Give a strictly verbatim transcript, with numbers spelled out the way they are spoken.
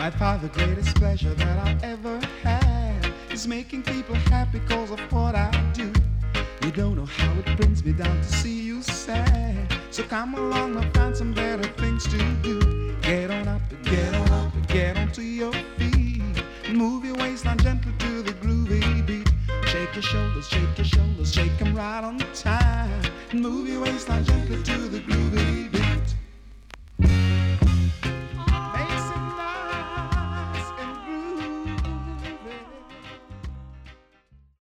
By far the greatest pleasure that I've ever had is making people happy because of what I do. You don't know how it brings me down to see you sad. So come along and find some better things to do. Get on up, get on up, get onto your feet. Move your waistline gently to the groovy beat. Shake your shoulders, shake your shoulders, shake them right on time. Move your waistline gently to the groovy